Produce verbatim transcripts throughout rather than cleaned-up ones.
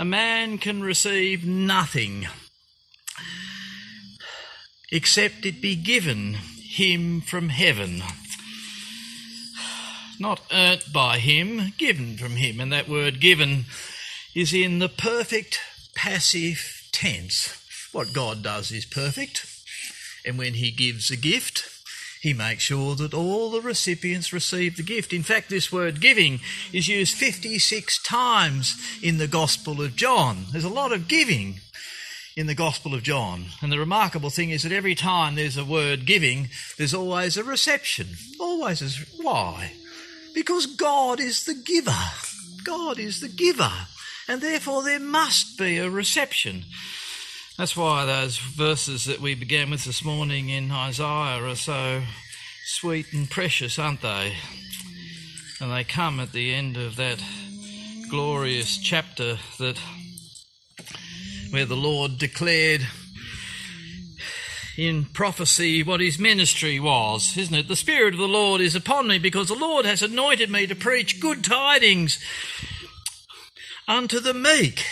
a man can receive nothing except it be given him from heaven. Not earned by him, given from him. And that word given is in the perfect passive tense. What God does is perfect. And when he gives a gift, he makes sure that all the recipients receive the gift. In fact, this word giving is used fifty-six times in the Gospel of John. There's a lot of giving in the Gospel of John. And the remarkable thing is that every time there's a word giving, there's always a reception. Always is. Why? Because God is the giver. God is the giver. And therefore there must be a reception. That's why those verses that we began with this morning in Isaiah are so sweet and precious, aren't they? And they come at the end of that glorious chapter that where the Lord declared in prophecy what his ministry was, isn't it? The Spirit of the Lord is upon me because the Lord has anointed me to preach good tidings unto the meek.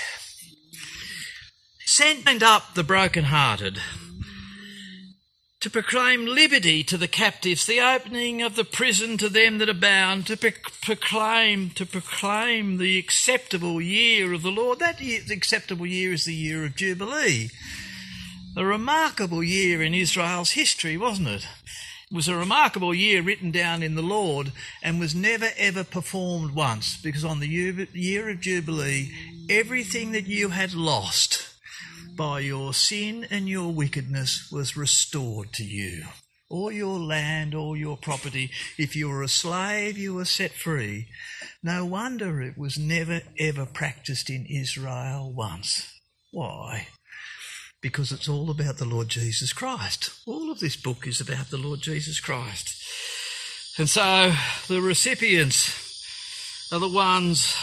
Send up the brokenhearted, to proclaim liberty to the captives, the opening of the prison to them that are bound, to pro- proclaim to proclaim the acceptable year of the Lord. That year, the acceptable year is the year of Jubilee. A remarkable year in Israel's history, wasn't it? It was a remarkable year written down in the Lord and was never ever performed once, because on the year of Jubilee, everything that you had lost by your sin and your wickedness was restored to you. All your land, all your property. If you were a slave, you were set free. No wonder it was never ever practiced in Israel once. Why? Because it's all about the Lord Jesus Christ. All of this book is about the Lord Jesus Christ. And so the recipients are the ones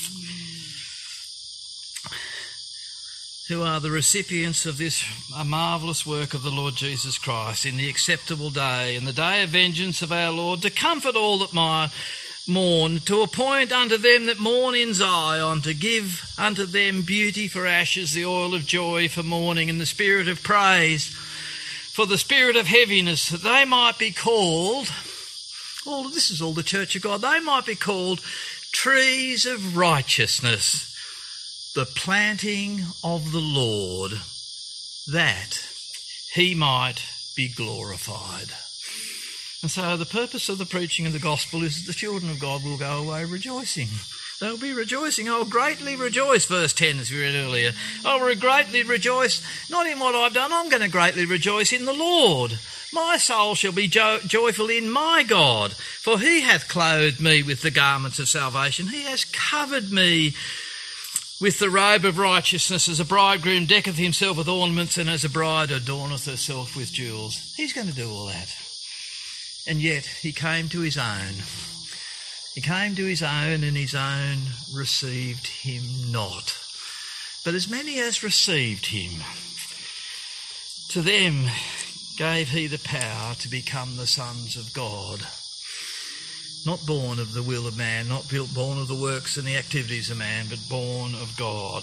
who are the recipients of this a marvellous work of the Lord Jesus Christ in the acceptable day and the day of vengeance of our Lord, to comfort all that mourn, to appoint unto them that mourn in Zion, to give unto them beauty for ashes, the oil of joy for mourning, and the spirit of praise for the spirit of heaviness, that they might be called, all this is all the church of God, they might be called trees of righteousness, the planting of the Lord, that he might be glorified. And so the purpose of the preaching of the gospel is that the children of God will go away rejoicing. They'll be rejoicing. I'll greatly rejoice, verse ten, as we read earlier. I'll greatly rejoice, not in what I've done, I'm going to greatly rejoice in the Lord. My soul shall be jo- joyful in my God, for he hath clothed me with the garments of salvation. He has covered me with the robe of righteousness, as a bridegroom decketh himself with ornaments, and as a bride adorneth herself with jewels. He's going to do all that. And yet he came to his own. He came to his own, and his own received him not. But as many as received him, to them gave he the power to become the sons of God. Not born of the will of man, not built, born of the works and the activities of man, but born of God.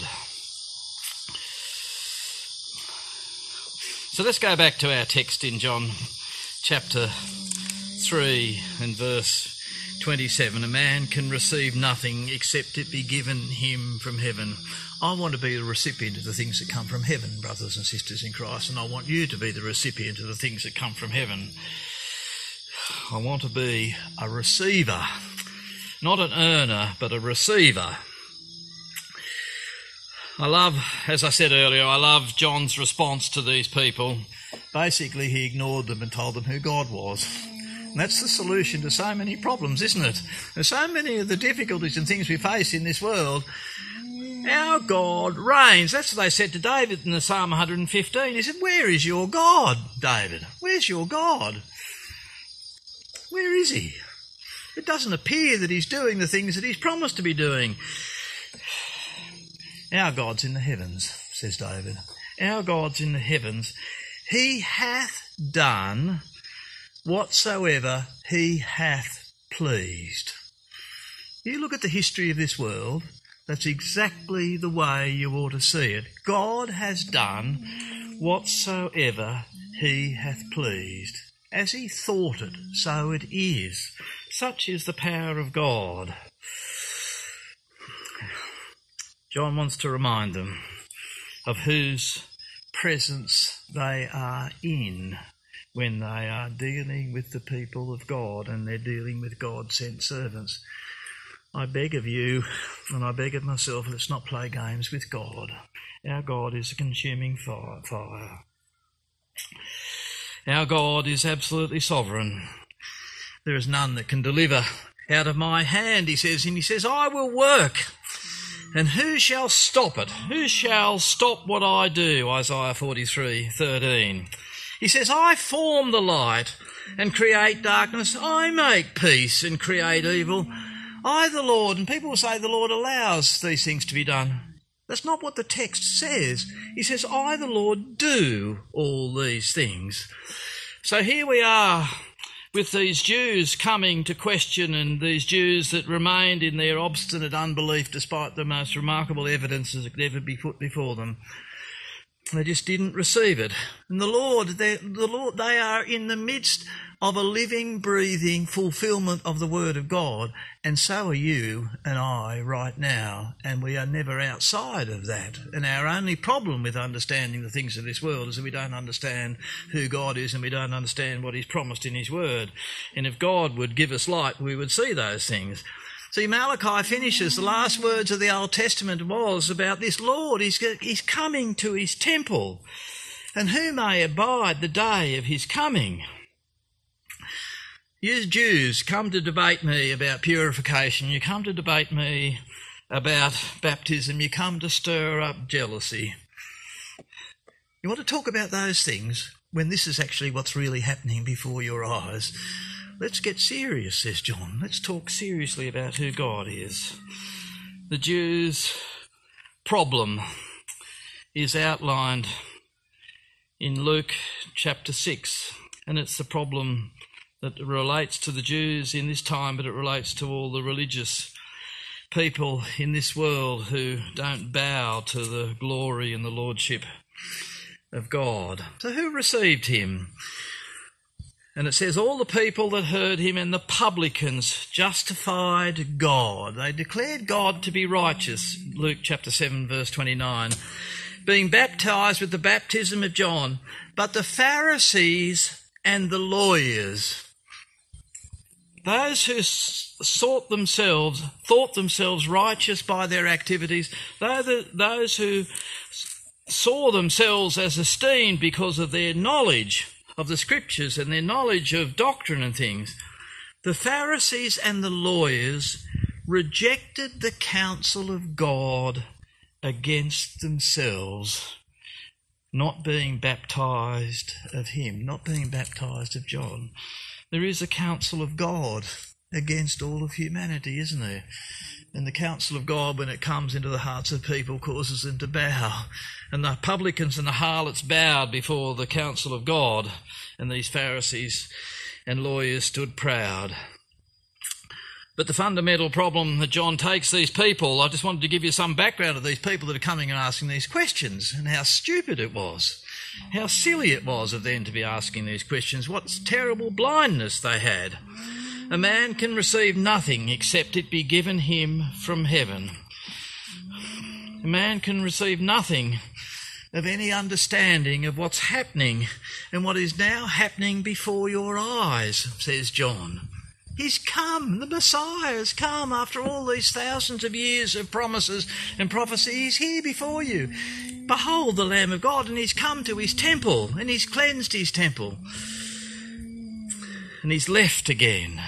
So let's go back to our text in John chapter three and verse twenty-seven. A man can receive nothing except it be given him from heaven. I want to be the recipient of the things that come from heaven, brothers and sisters in Christ, and I want you to be the recipient of the things that come from heaven. I want to be a receiver, not an earner, but a receiver. I love, as I said earlier, I love John's response to these people. Basically, he ignored them and told them who God was. And that's the solution to so many problems, isn't it? There's so many of the difficulties and things we face in this world. Our God reigns. That's what they said to David in the Psalm one hundred fifteen. He said, where is your God, David? Where's your God? Where is he? It doesn't appear that he's doing the things that he's promised to be doing. Our God's in the heavens, says David. Our God's in the heavens. He hath done whatsoever he hath pleased. You look at the history of this world, That's exactly the way you ought to see it. God has done whatsoever he hath pleased. As he thought it, so it is. Such is the power of God. John wants to remind them of whose presence they are in when they are dealing with the people of God and they're dealing with God-sent servants. I beg of you, and I beg of myself, let's not play games with God. Our God is a consuming fire. Our God is absolutely sovereign. There is none that can deliver out of my hand, he says, and he says, I will work. And who shall stop it? Who shall stop what I do? Isaiah forty-three thirteen. He says, I form the light and create darkness. I make peace and create evil. I, the Lord, and people will say the Lord allows these things to be done. That's not what the text says. He says, I, the Lord, do all these things. So here we are with these Jews coming to question, and these Jews that remained in their obstinate unbelief despite the most remarkable evidences that could ever be put before them. They just didn't receive it. And the Lord, the Lord, they are in the midst of a living, breathing fulfilment of the Word of God, and so are you and I right now, and we are never outside of that. And our only problem with understanding the things of this world is that we don't understand who God is and we don't understand what he's promised in his Word. And if God would give us light, we would see those things. See, Malachi finishes, the last words of the Old Testament was about this Lord. He's, he's coming to his temple, and who may abide the day of his coming? You Jews come to debate me about purification. You come to debate me about baptism. You come to stir up jealousy. You want to talk about those things when this is actually what's really happening before your eyes. Let's get serious, says John. Let's talk seriously about who God is. The Jews' problem is outlined in Luke chapter six, and it's the problem that relates to the Jews in this time, but it relates to all the religious people in this world who don't bow to the glory and the lordship of God. So who received him? And it says, all the people that heard him and the publicans justified God. They declared God to be righteous, Luke chapter seven, verse twenty-nine, being baptised with the baptism of John. But the Pharisees and the lawyers, those who sought themselves, thought themselves righteous by their activities, those who saw themselves as esteemed because of their knowledge of the Scriptures and their knowledge of doctrine and things, the Pharisees and the lawyers rejected the counsel of God against themselves, not being baptised of him, not being baptised of John. There is a counsel of God against all of humanity, isn't there? And the counsel of God, when it comes into the hearts of people, causes them to bow. And the publicans and the harlots bowed before the counsel of God, and these Pharisees and lawyers stood proud. But the fundamental problem that John takes these people, I just wanted to give you some background of these people that are coming and asking these questions, and how stupid it was. How silly it was of them to be asking these questions. What terrible blindness they had. A man can receive nothing except it be given him from heaven. A man can receive nothing of any understanding of what's happening and what is now happening before your eyes, says John. He's come, the Messiah has come after all these thousands of years of promises and prophecy. He's here before you. Behold the Lamb of God, and he's come to his temple, and he's cleansed his temple, and he's left again.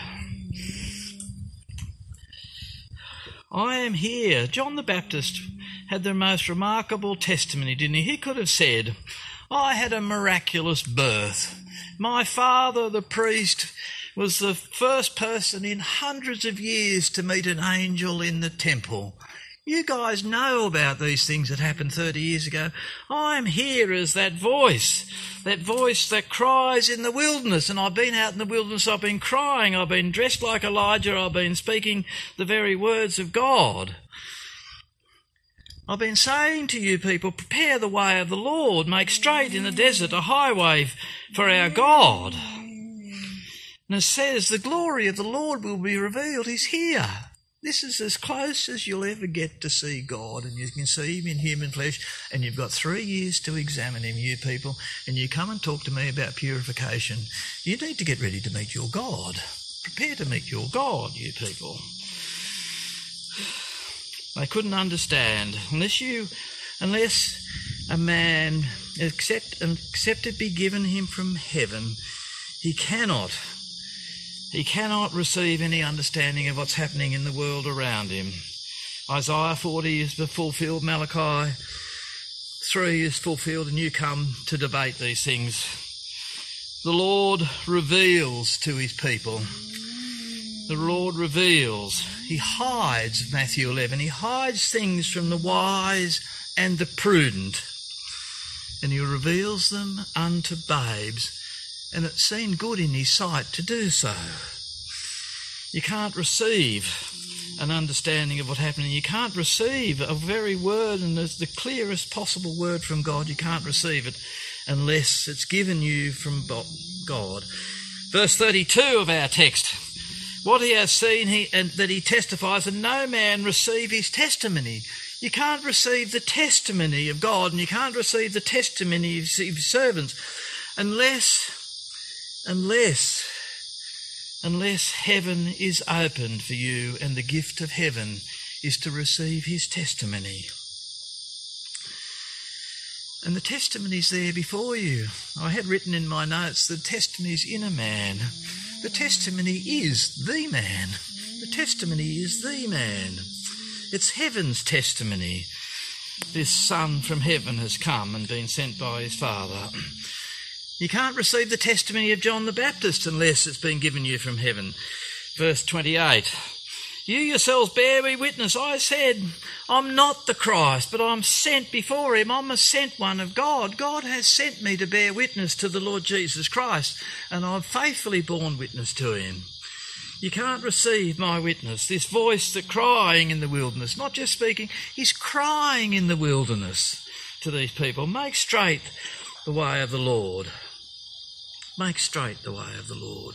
I am here. John the Baptist had the most remarkable testimony, didn't he? He could have said, I had a miraculous birth. My father, the priest, was the first person in hundreds of years to meet an angel in the temple. You guys know about these things that happened thirty years ago. I'm here as that voice, that voice that cries in the wilderness. And I've been out in the wilderness, I've been crying, I've been dressed like Elijah, I've been speaking the very words of God. I've been saying to you people, prepare the way of the Lord, make straight in the desert a highway for our God. And it says, the glory of the Lord will be revealed. He's here. This is as close as you'll ever get to see God, and you can see him in human flesh, and you've got three years to examine him, you people, and you come and talk to me about purification. You need to get ready to meet your God. Prepare to meet your God, you people. They couldn't understand unless you, unless a man accept, accept it be given him from heaven, he cannot, he cannot receive any understanding of what's happening in the world around him. Isaiah forty is fulfilled, Malachi three is fulfilled, and you come to debate these things. The Lord reveals to his people. The Lord reveals. He hides, Matthew eleven, he hides things from the wise and the prudent, and he reveals them unto babes, and it seemed good in his sight to do so. You can't receive an understanding of what's happening. You can't receive a very word, and it's the clearest possible word from God. You can't receive it unless it's given you from God. Verse thirty-two of our text. What he has seen, he, and that he testifies, and no man receive his testimony. You can't receive the testimony of God, and you can't receive the testimony of his servants unless, unless, unless heaven is opened for you, and the gift of heaven is to receive his testimony. And the testimony's there before you. I had written in my notes, the testimony's in a man. The testimony is the man. The testimony is the man. It's heaven's testimony. This Son from heaven has come and been sent by his Father. You can't receive the testimony of John the Baptist unless it's been given you from heaven. Verse twenty-eight. You yourselves bear me witness. I said, I'm not the Christ, but I'm sent before him. I'm a sent one of God. God has sent me to bear witness to the Lord Jesus Christ, and I've faithfully borne witness to him. You can't receive my witness. This voice that crying in the wilderness, not just speaking, he's crying in the wilderness to these people. Make straight the way of the Lord. Make straight the way of the Lord.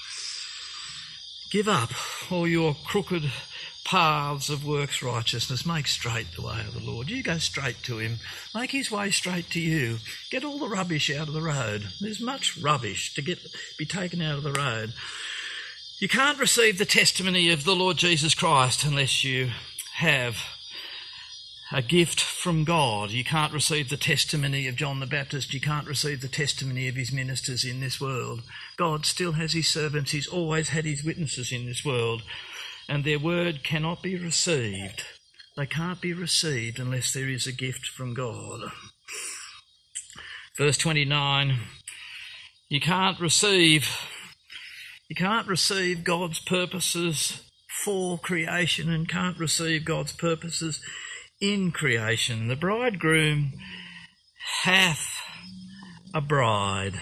Give up all your crooked paths of works righteousness. Make straight the way of the Lord. You go straight to him. Make his way straight to you. Get all the rubbish out of the road. There's much rubbish to get be taken out of the road. You can't receive the testimony of the Lord Jesus Christ unless you have a gift from God. You can't receive the testimony of John the Baptist. You can't receive the testimony of his ministers in this world. God still has his servants. He's always had his witnesses in this world, and their word cannot be received. They can't be received unless there is a gift from God. Verse twenty-nine, you can't receive, you can't receive God's purposes for creation and can't receive God's purposes in creation. The bridegroom hath a bride.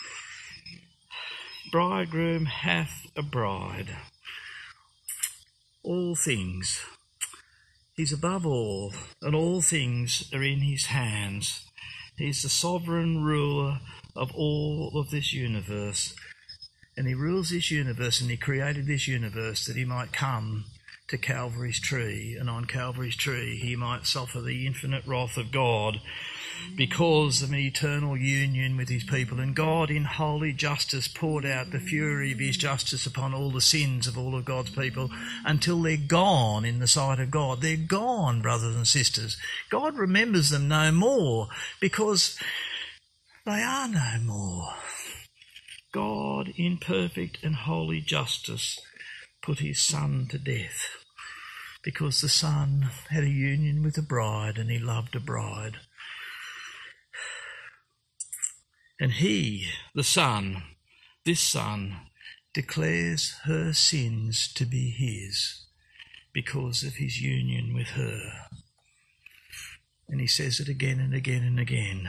Bridegroom hath a bride. All things. He's above all, and all things are in his hands. He's the sovereign ruler of all of this universe. And he rules this universe, and he created this universe that he might come to Calvary's tree, and on Calvary's tree he might suffer the infinite wrath of God because of an eternal union with his people. And God in holy justice poured out the fury of his justice upon all the sins of all of God's people until they're gone in the sight of God. They're gone, brothers and sisters. God remembers them no more because they are no more. God in perfect and holy justice put his Son to death because the Son had a union with a bride and he loved a bride. And he, the Son, this Son, declares her sins to be his because of his union with her. And he says it again and again and again.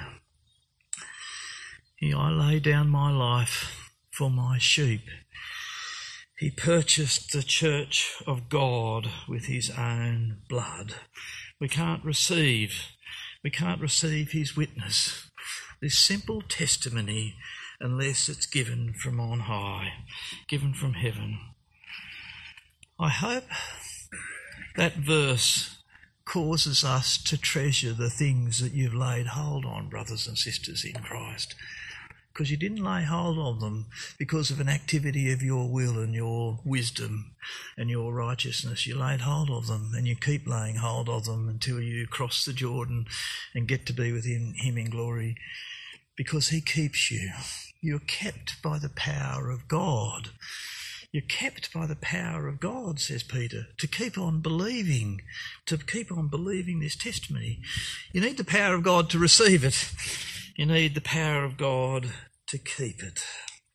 I lay down my life for my sheep. He purchased the church of God with his own blood. We can't receive, we can't receive his witness, this simple testimony, unless it's given from on high, given from heaven. I hope that verse causes us to treasure the things that you've laid hold on, brothers and sisters in Christ. Because you didn't lay hold of them because of an activity of your will and your wisdom and your righteousness. You laid hold of them, and you keep laying hold of them until you cross the Jordan and get to be with him, him in glory, because he keeps you. You're kept by the power of God. You're kept by the power of God, says Peter, to keep on believing, to keep on believing this testimony. You need the power of God to receive it. You need the power of God to keep it.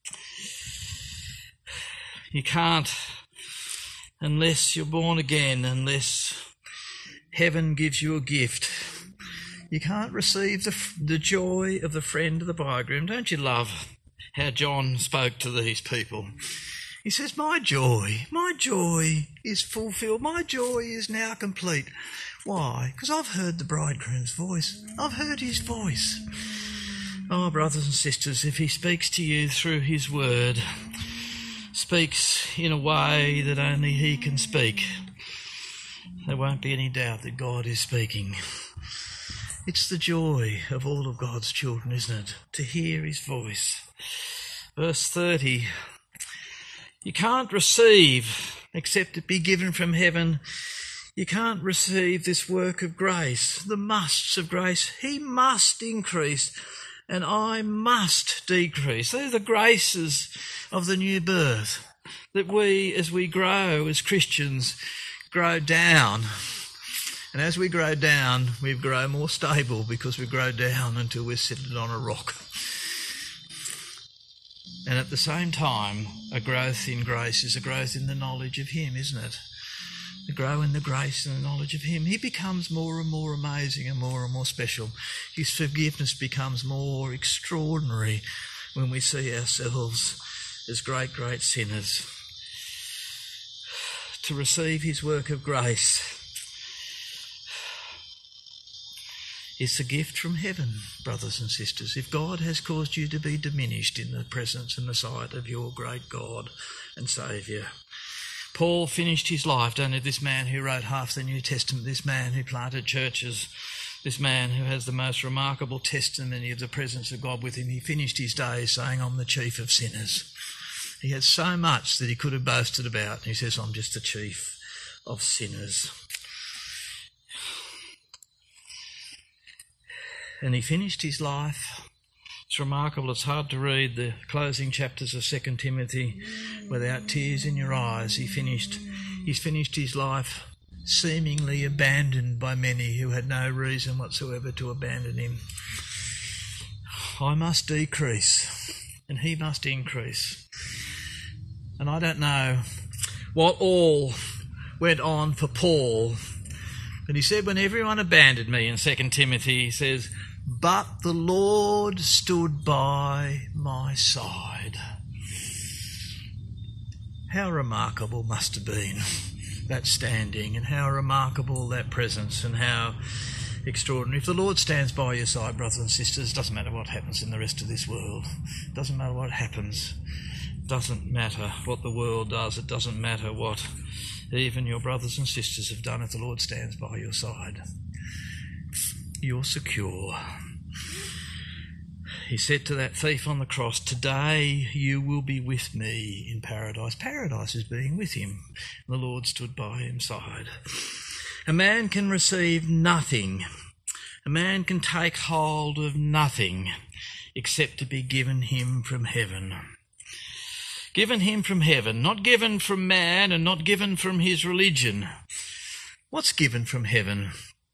You can't, unless you're born again, unless heaven gives you a gift. You can't receive the, the joy of the friend of the bridegroom. Don't you love how John spoke to these people? He says, my joy, my joy is fulfilled. My joy is now complete. Why? Because I've heard the bridegroom's voice. I've heard his voice. Oh, brothers and sisters, if he speaks to you through his word, speaks in a way that only he can speak, there won't be any doubt that God is speaking. It's the joy of all of God's children, isn't it, to hear his voice. Verse thirty, you can't receive except it be given from heaven. You can't receive this work of grace, the musts of grace. He must increase and I must decrease. They're the graces of the new birth, that we, as we grow as Christians, grow down. And as we grow down, we grow more stable because we grow down until we're seated on a rock. And at the same time, a growth in grace is a growth in the knowledge of him, isn't it? To grow in the grace and the knowledge of him. He becomes more and more amazing and more and more special. His forgiveness becomes more extraordinary when we see ourselves as great, great sinners. To receive his work of grace is a gift from heaven, brothers and sisters. If God has caused you to be diminished in the presence and the sight of your great God and Saviour. Paul finished his life, don't he? This man who wrote half the New Testament, this man who planted churches, this man who has the most remarkable testimony of the presence of God with him, he finished his days saying, I'm the chief of sinners. He had so much that he could have boasted about. He says, I'm just the chief of sinners. And he finished his life. It's remarkable. It's hard to read the closing chapters of Second Timothy without tears in your eyes. He finished, he's finished his life seemingly abandoned by many who had no reason whatsoever to abandon him. I must decrease and he must increase. And I don't know what all went on for Paul, but he said, when everyone abandoned me in Second Timothy, he says, but the Lord stood by my side. How remarkable must have been that standing, and how remarkable that presence, and how extraordinary. If the Lord stands by your side, brothers and sisters, it doesn't matter what happens in the rest of this world. It doesn't matter what happens. It doesn't matter what the world does. It doesn't matter what even your brothers and sisters have done. If the Lord stands by your side, you're secure. He said to that thief on the cross, today you will be with me in paradise. Paradise is being with him. The Lord stood by his side. A man can receive nothing. A man can take hold of nothing except to be given him from heaven. Given him from heaven, not given from man and not given from his religion. What's given from heaven?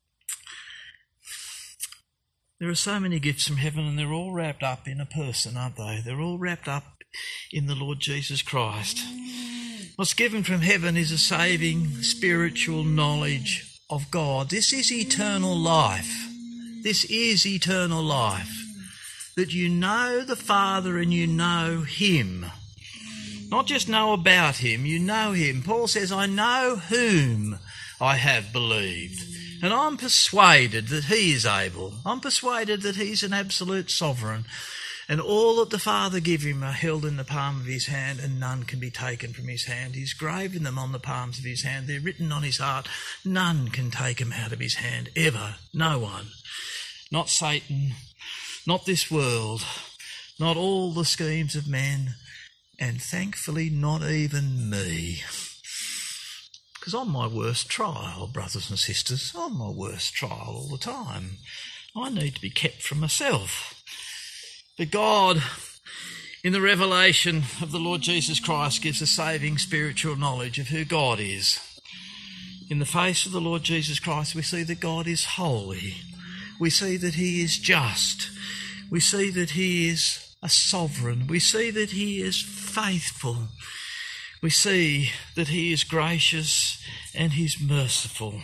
There are so many gifts from heaven, and they're all wrapped up in a person, aren't they? They're all wrapped up in the Lord Jesus Christ. What's given from heaven is a saving spiritual knowledge of God. This is eternal life. This is eternal life. That you know the Father and you know him. Not just know about him, you know him. Paul says, I know whom I have believed. And I'm persuaded that he is able. I'm persuaded that he's an absolute sovereign. And all that the Father give him are held in the palm of his hand, and none can be taken from his hand. He's graven them on the palms of his hand. They're written on his heart. None can take them out of his hand, ever. No one. Not Satan, not this world, not all the schemes of men, and thankfully not even me. Because I'm my worst trial, brothers and sisters. I'm my worst trial all the time. I need to be kept from myself. But God, in the revelation of the Lord Jesus Christ, gives a saving spiritual knowledge of who God is. In the face of the Lord Jesus Christ, we see that God is holy. We see that he is just. We see that he is a sovereign. We see that he is faithful. We see that he is gracious and he's merciful.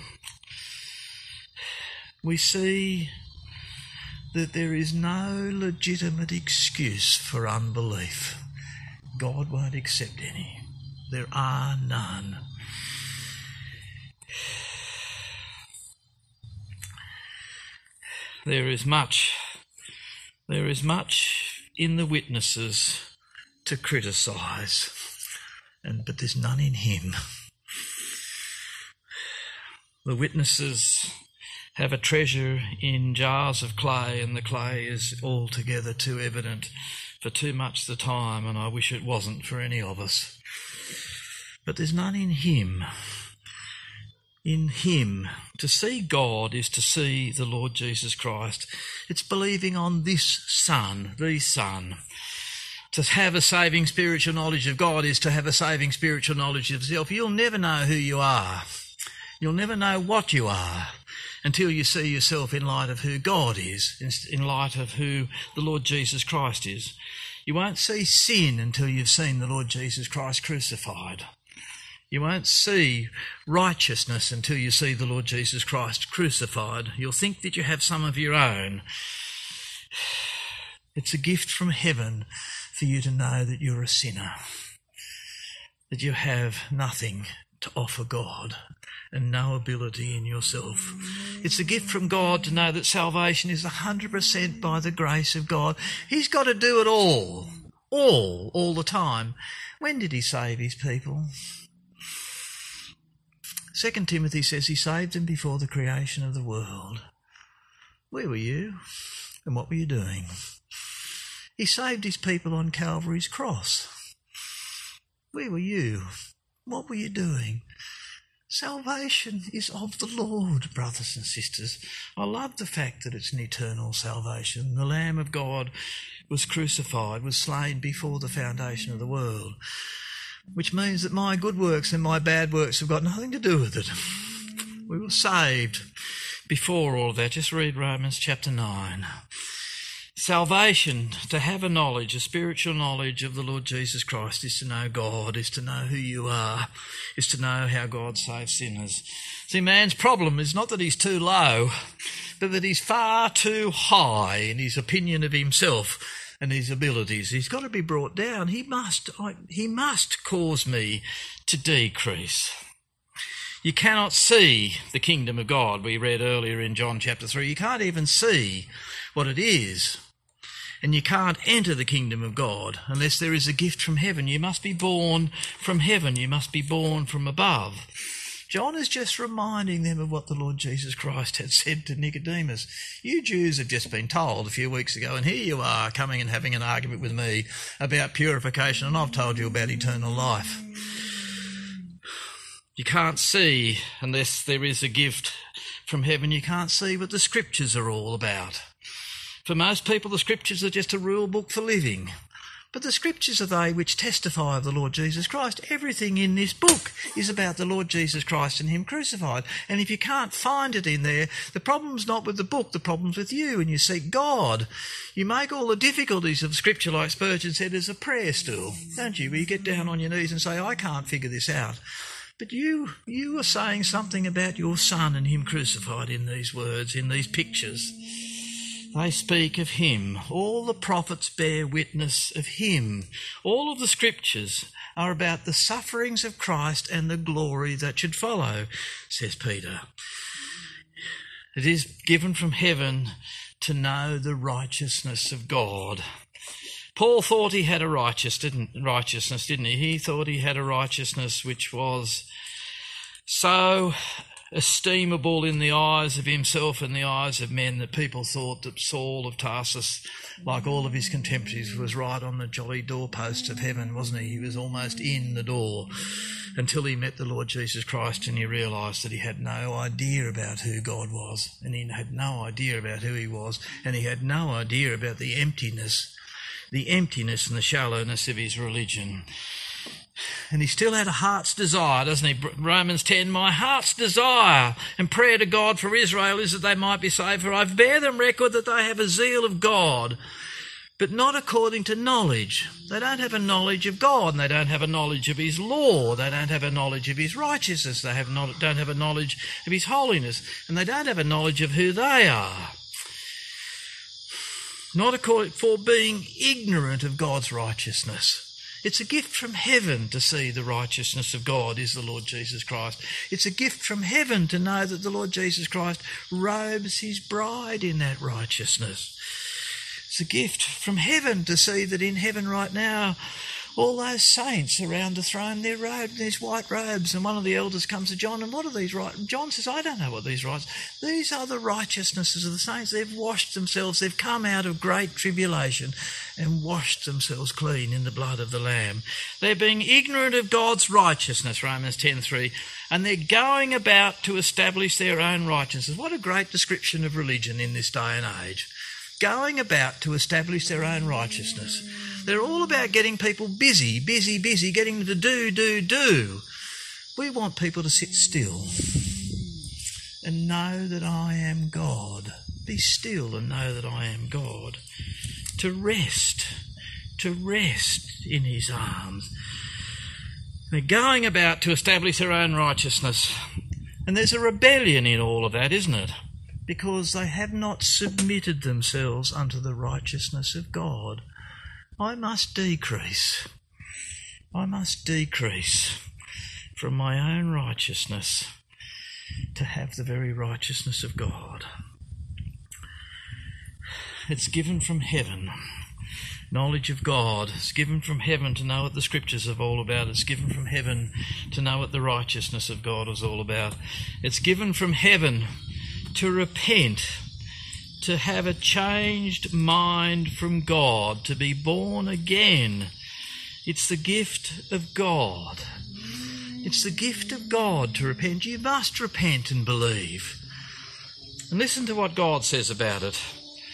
We see that there is no legitimate excuse for unbelief. God won't accept any. There are none. There is much, there is much in the witnesses to criticise, and but there's none in him. The witnesses have a treasure in jars of clay, and the clay is altogether too evident for too much the time, and I wish it wasn't for any of us. But there's none in him. In him. To see God is to see the Lord Jesus Christ. It's believing on this Son, the Son. To have a saving spiritual knowledge of God is to have a saving spiritual knowledge of yourself. You'll never know who you are. You'll never know what you are until you see yourself in light of who God is, in light of who the Lord Jesus Christ is. You won't see sin until you've seen the Lord Jesus Christ crucified. You won't see righteousness until you see the Lord Jesus Christ crucified. You'll think that you have some of your own. It's a gift from heaven for you to know that you're a sinner, that you have nothing to offer God and no ability in yourself. It's a gift from God to know that salvation is one hundred percent by the grace of God. He's got to do it all, all, all the time. When did he save his people? Second Timothy says he saved them before the creation of the world. Where were you? And what were you doing? He saved his people on Calvary's cross. Where were you? What were you doing? Salvation is of the Lord, brothers and sisters. I love the fact that it's an eternal salvation. The Lamb of God was crucified, was slain before the foundation of the world, which means that my good works and my bad works have got nothing to do with it. We were saved before all of that. Just read Romans chapter nine. Salvation, to have a knowledge, a spiritual knowledge of the Lord Jesus Christ, is to know God, is to know who you are, is to know how God saves sinners. See, man's problem is not that he's too low, but that he's far too high in his opinion of himself and his abilities. He's got to be brought down. He must, he must cause me to decrease. You cannot see the kingdom of God, we read earlier in John chapter three. You can't even see what it is. And you can't enter the kingdom of God unless there is a gift from heaven. You must be born from heaven. You must be born from above. John is just reminding them of what the Lord Jesus Christ had said to Nicodemus. You Jews have just been told a few weeks ago, and here you are coming and having an argument with me about purification, and I've told you about eternal life. You can't see unless there is a gift from heaven. You can't see what the scriptures are all about. For most people, the scriptures are just a rule book for living. But the scriptures are they which testify of the Lord Jesus Christ. Everything in this book is about the Lord Jesus Christ and him crucified. And if you can't find it in there, the problem's not with the book, the problem's with you, and you seek God. You make all the difficulties of scripture, like Spurgeon said, as a prayer stool, don't you? Where you get down on your knees and say, I can't figure this out. But you, you are saying something about your Son and him crucified in these words, in these pictures. They speak of him. All the prophets bear witness of him. All of the scriptures are about the sufferings of Christ and the glory that should follow, says Peter. It is given from heaven to know the righteousness of God. Paul thought he had a righteous, didn't, righteousness, didn't he? He thought he had a righteousness which was so esteemable in the eyes of himself and the eyes of men that people thought that Saul of Tarsus, like all of his contemporaries, was right on the jolly doorposts of heaven, wasn't he? He was almost in the door until he met the Lord Jesus Christ, and he realised that he had no idea about who God was, and he had no idea about who he was, and he had no idea about the emptiness, the emptiness and the shallowness of his religion. And he still had a heart's desire, doesn't he? Romans ten, my heart's desire and prayer to God for Israel is that they might be saved, for I bear them record that they have a zeal of God, but not according to knowledge. They don't have a knowledge of God, and they don't have a knowledge of his law. They don't have a knowledge of his righteousness. They have not, don't have a knowledge of his holiness, and they don't have a knowledge of who they are. Not according, for being ignorant of God's righteousness. It's a gift from heaven to see the righteousness of God is the Lord Jesus Christ. It's a gift from heaven to know that the Lord Jesus Christ robes his bride in that righteousness. It's a gift from heaven to see that in heaven right now, all those saints around the throne, they're robed in these white robes, and one of the elders comes to John, and what are these right? John says, I don't know what these rights. These are the righteousnesses of the saints. They've washed themselves. They've come out of great tribulation and washed themselves clean in the blood of the Lamb. They're being ignorant of God's righteousness, Romans ten three, and they're going about to establish their own righteousness. What a great description of religion in this day and age. Going about to establish their own righteousness. They're all about getting people busy, busy, busy, getting them to do, do, do. We want people to sit still and know that I am God. Be still and know that I am God. To rest, to rest in his arms. They're going about to establish their own righteousness. And there's a rebellion in all of that, isn't it? Because they have not submitted themselves unto the righteousness of God. I must decrease. I must decrease from my own righteousness to have the very righteousness of God. It's given from heaven. Knowledge of God. It's given from heaven to know what the scriptures are all about. It's given from heaven to know what the righteousness of God is all about. It's given from heaven to repent, to have a changed mind from God, to be born again. It's the gift of God. It's the gift of God to repent. You must repent and believe. And listen to what God says about it.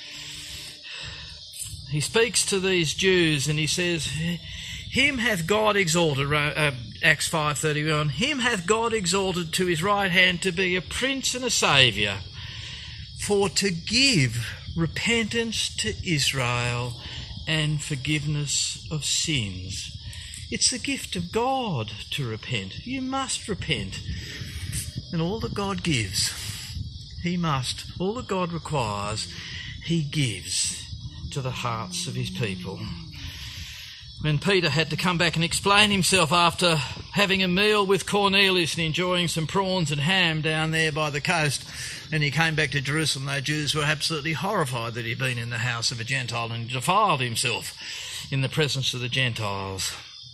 He speaks to these Jews and he says, him hath God exalted, uh, Acts five thirty-one, him hath God exalted to his right hand to be a prince and a saviour, for to give repentance to Israel and forgiveness of sins. It's the gift of God to repent. You must repent. And all that God gives, he must, all that God requires, he gives to the hearts of his people. When Peter had to come back and explain himself after having a meal with Cornelius and enjoying some prawns and ham down there by the coast, and he came back to Jerusalem, the Jews were absolutely horrified that he'd been in the house of a Gentile and defiled himself in the presence of the Gentiles.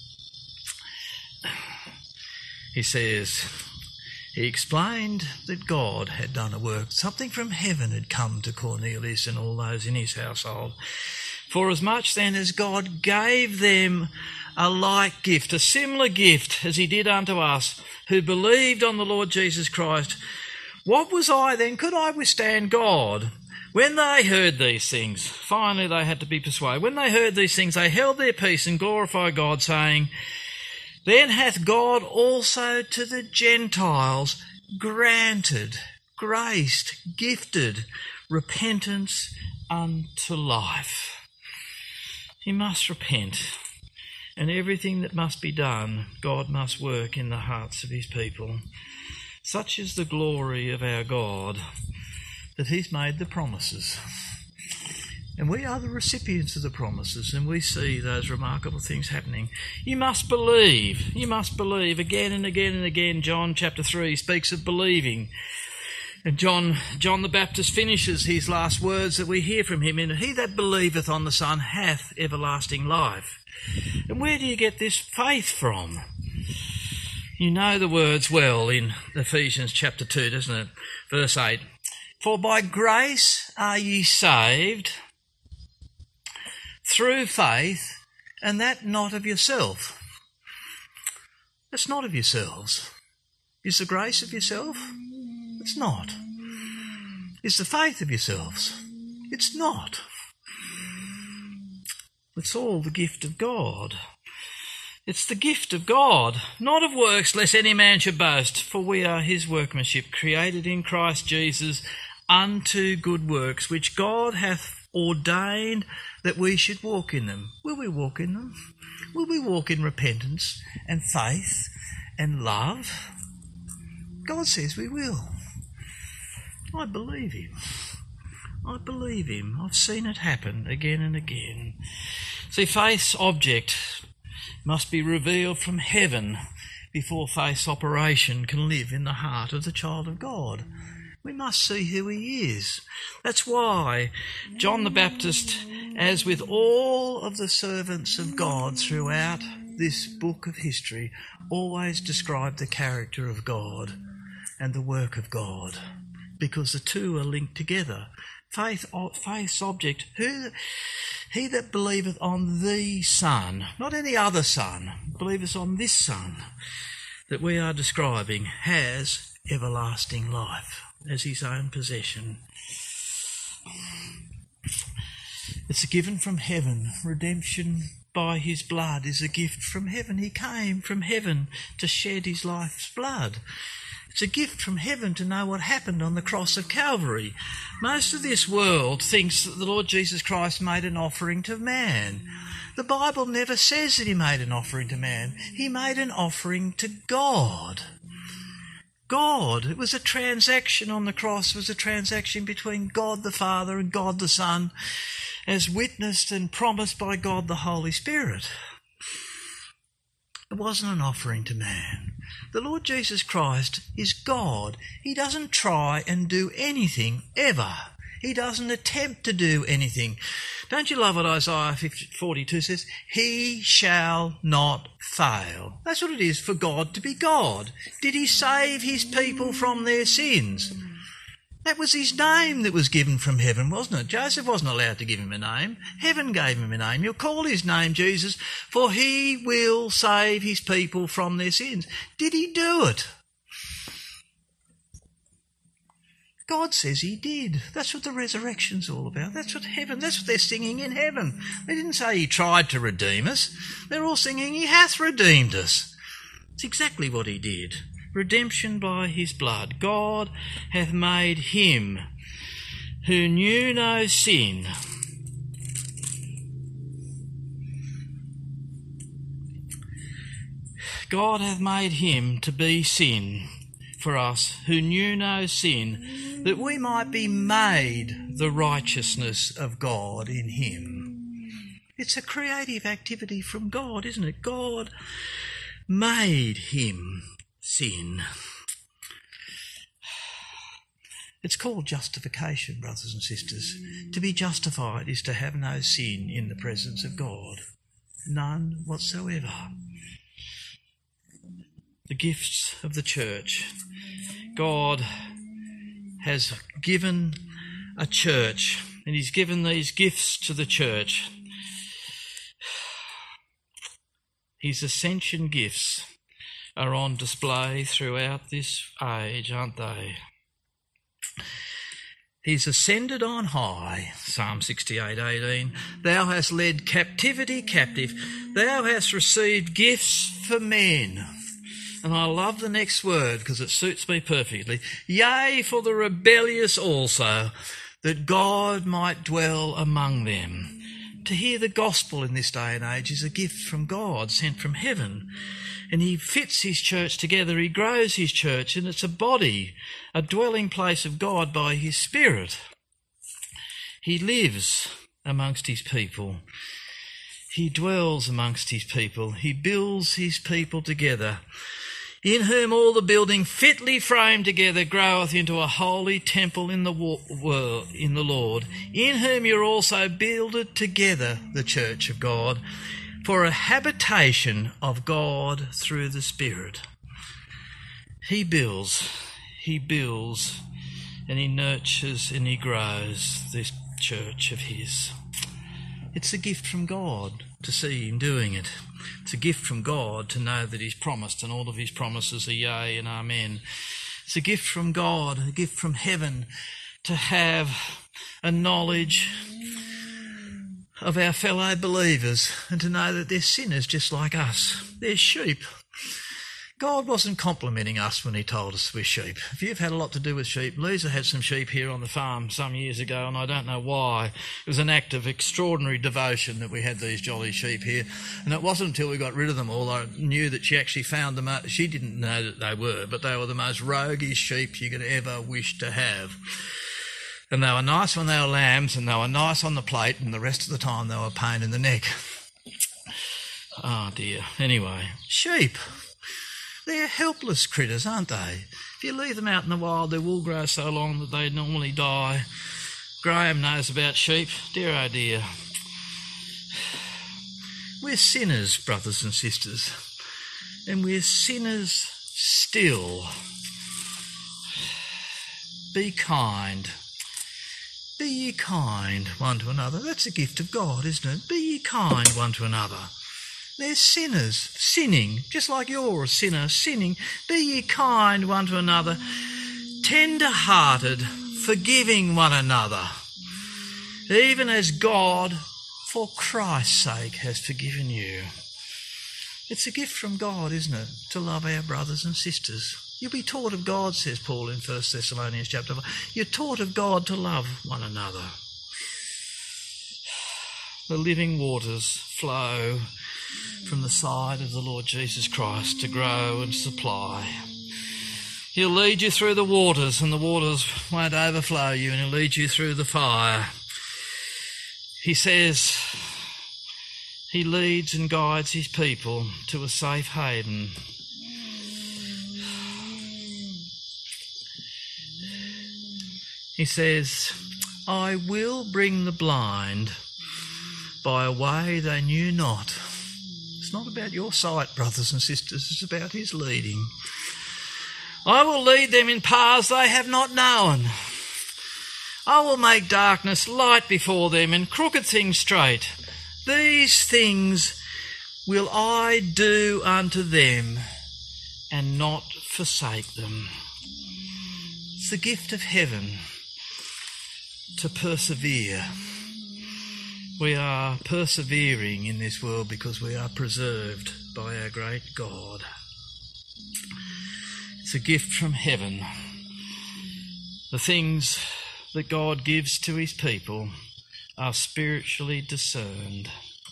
He says, he explained that God had done a work. Something from heaven had come to Cornelius and all those in his household. For as much then as God gave them a like gift, a similar gift as he did unto us, who believed on the Lord Jesus Christ, what was I then? Could I withstand God? When they heard these things, finally they had to be persuaded. When they heard these things, they held their peace and glorified God, saying, then hath God also to the Gentiles granted, graced, gifted repentance unto life. He must repent, and everything that must be done, God must work in the hearts of his people. Such is the glory of our God, that he's made the promises. And we are the recipients of the promises, and we see those remarkable things happening. You must believe. You must believe. Again and again and again, John chapter three speaks of believing. And John, John the Baptist finishes his last words that we hear from him in, "He that believeth on the Son hath everlasting life." And where do you get this faith from? You know the words well in Ephesians chapter two, doesn't it? Verse eight. "For by grace are ye saved through faith, and that not of yourself." That's not of yourselves. Is the grace of yourself? It's not. Is the faith of yourselves? It's not. It's all the gift of God. It's the gift of God, not of works, lest any man should boast, for we are his workmanship, created in Christ Jesus unto good works, which God hath ordained that we should walk in them. Will we walk in them? Will we walk in repentance and faith and love? God says we will. I believe him. I believe him. I've seen it happen again and again. See, faith's object must be revealed from heaven before faith's operation can live in the heart of the child of God. We must see who he is. That's why John the Baptist, as with all of the servants of God throughout this book of history, always described the character of God and the work of God, because the two are linked together. Faith, faith's object, who, he that believeth on the Son, not any other Son, believeth on this Son that we are describing, has everlasting life as his own possession. It's a given from heaven. Redemption by his blood is a gift from heaven. He came from heaven to shed his life's blood. It's a gift from heaven to know what happened on the cross of Calvary. Most of this world thinks that the Lord Jesus Christ made an offering to man. The Bible never says that he made an offering to man. He made an offering to God. God. It was a transaction on the cross. It was a transaction between God the Father and God the Son, as witnessed and promised by God the Holy Spirit. It wasn't an offering to man. The Lord Jesus Christ is God. He doesn't try and do anything ever. He doesn't attempt to do anything. Don't you love what Isaiah forty-two says? He shall not fail. That's what it is for God to be God. Did he save his people from their sins? That was his name that was given from heaven, wasn't it? Joseph wasn't allowed to give him a name. Heaven gave him a name. You'll call his name Jesus, for he will save his people from their sins. Did he do it? God says he did. That's what the resurrection's all about. That's what heaven, that's what they're singing in heaven. They didn't say he tried to redeem us. They're all singing he hath redeemed us. It's exactly what he did. Redemption by his blood. God hath made him who knew no sin God hath made him to be sin for us who knew no sin, that we might be made the righteousness of God in him. It's a creative activity from God, isn't it? God made him sin. It's called justification, brothers and sisters. To be justified is to have no sin in the presence of God. None whatsoever. The gifts of the church. God has given a church, and he's given these gifts to the church. His ascension gifts are on display throughout this age, aren't they? He's ascended on high, Psalm sixty-eight eighteen. Thou hast led captivity captive. Thou hast received gifts for men. And I love the next word because it suits me perfectly. Yea, for the rebellious also, that God might dwell among them. To hear the gospel in this day and age is a gift from God, sent from heaven. And he fits his church together, he grows his church, and it's a body, a dwelling place of God by his Spirit. He lives amongst his people. He dwells amongst his people. He builds his people together, in whom all the building fitly framed together groweth into a holy temple in the world, in the Lord, in whom you're also builded together, the church of God, for a habitation of God through the Spirit. He builds, he builds, and he nurtures and he grows this church of his. It's a gift from God to see him doing it. It's a gift from God to know that he's promised, and all of his promises are yea and amen. It's a gift from God, a gift from heaven, to have a knowledge of our fellow believers and to know that they're sinners just like us. They're sheep. God wasn't complimenting us when he told us we're sheep. If you've had a lot to do with sheep, Lisa had some sheep here on the farm some years ago, and I don't know why. It was an act of extraordinary devotion that we had these jolly sheep here. And it wasn't until we got rid of them all I knew that she actually found them. She didn't know that they were, but they were the most roguish sheep you could ever wish to have. And they were nice when they were lambs, and they were nice on the plate, and the rest of the time they were a pain in the neck. Oh dear. Anyway, sheep. They're helpless critters, aren't they? If you leave them out in the wild, their wool grows so long that they normally die. Graham knows about sheep. Dear oh dear. We're sinners, brothers and sisters. And we're sinners still. Be kind. Be ye kind one to another. That's a gift of God, isn't it? Be ye kind one to another. They're sinners, sinning, just like you're a sinner, sinning. Be ye kind one to another, tender-hearted, forgiving one another, even as God, for Christ's sake, has forgiven you. It's a gift from God, isn't it, to love our brothers and sisters. You'll be taught of God, says Paul in First Thessalonians chapter four. You're taught of God to love one another. The living waters flow from the side of the Lord Jesus Christ to grow and supply. He'll lead you through the waters, and the waters won't overflow you, and he'll lead you through the fire. He says he leads and guides his people to a safe haven. He says, I will bring the blind by a way they knew not. It's not about your sight, brothers and sisters. It's about his leading. I will lead them in paths they have not known. I will make darkness light before them and crooked things straight. These things will I do unto them and not forsake them. It's the gift of heaven to persevere. We are persevering in this world because we are preserved by our great God. It's a gift from heaven. The things that God gives to his people are spiritually discerned.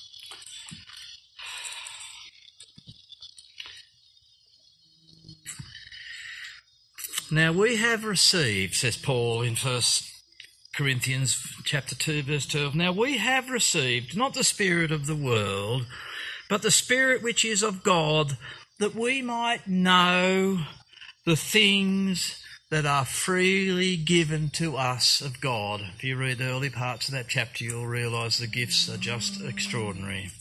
Now we have received, says Paul in First Corinthians chapter two, verse twelve. Now we have received not the spirit of the world, but the Spirit which is of God, that we might know the things that are freely given to us of God. If you read the early parts of that chapter, you'll realise the gifts are just extraordinary.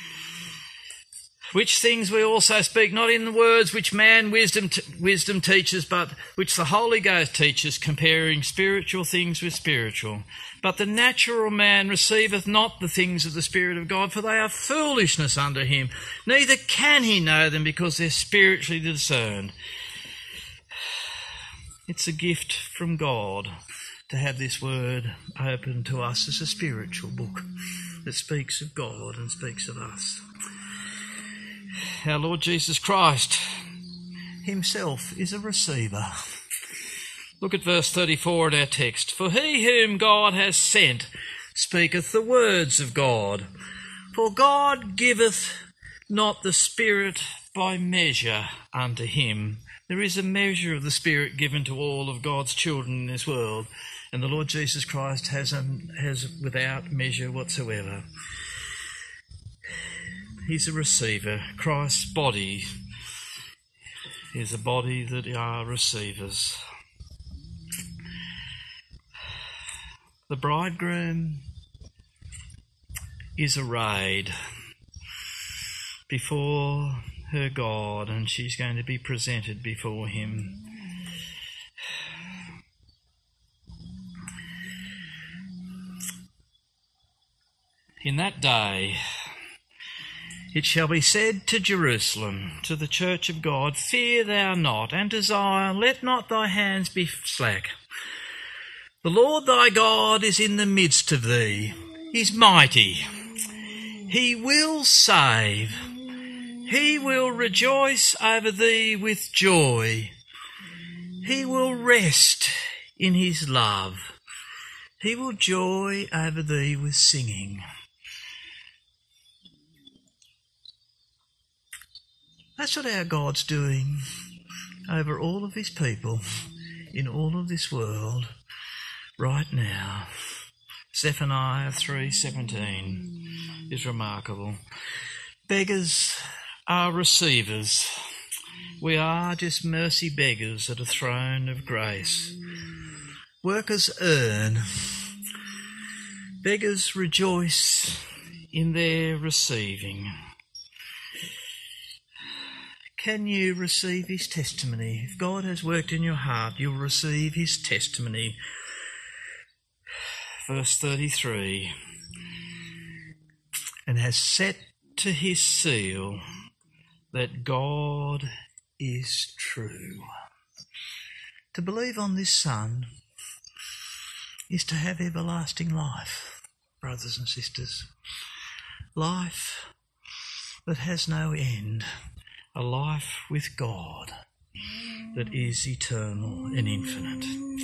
Which things we also speak, not in the words which man wisdom t- wisdom teaches, but which the Holy Ghost teaches, comparing spiritual things with spiritual. But the natural man receiveth not the things of the Spirit of God, for they are foolishness unto him. Neither can he know them, because they're spiritually discerned. It's a gift from God to have this word open to us as a spiritual book that speaks of God and speaks of us. Our Lord Jesus Christ himself is a receiver. Look at verse thirty-four in our text. For he whom God has sent speaketh the words of God. For God giveth not the Spirit by measure unto him. There is a measure of the Spirit given to all of God's children in this world. And the Lord Jesus Christ has, um, has without measure whatsoever. He's a receiver. Christ's body is a body that are receivers. The bridegroom is arrayed before her God, and she's going to be presented before him. In that day it shall be said to Jerusalem, to the church of God, fear thou not, and to Zion, let not thy hands be slack. The Lord thy God is in the midst of thee. He's mighty. He will save. He will rejoice over thee with joy. He will rest in his love. He will joy over thee with singing. That's what our God's doing over all of his people in all of this world right now. Zephaniah three seventeen is remarkable. Beggars are receivers. We are just mercy beggars at a throne of grace. Workers earn. Beggars rejoice in their receiving. Can you receive his testimony? If God has worked in your heart, you'll receive his testimony. Verse thirty-three, and has set to his seal that God is true. To believe on this Son is to have everlasting life, brothers and sisters. Life that has no end. A life with God that is eternal and infinite.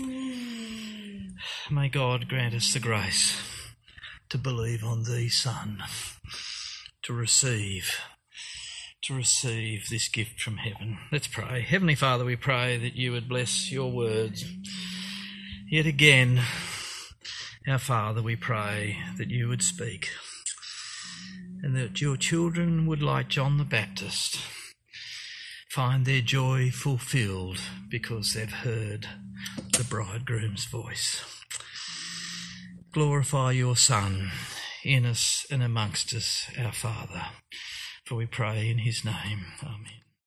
May God grant us the grace to believe on thee, Son, to receive, to receive this gift from heaven. Let's pray. Heavenly Father, we pray that you would bless your words. Yet again, our Father, we pray that you would speak and that your children would, like John the Baptist, find their joy fulfilled because they've heard the bridegroom's voice. Glorify your Son in us and amongst us, our Father, for we pray in his name. Amen.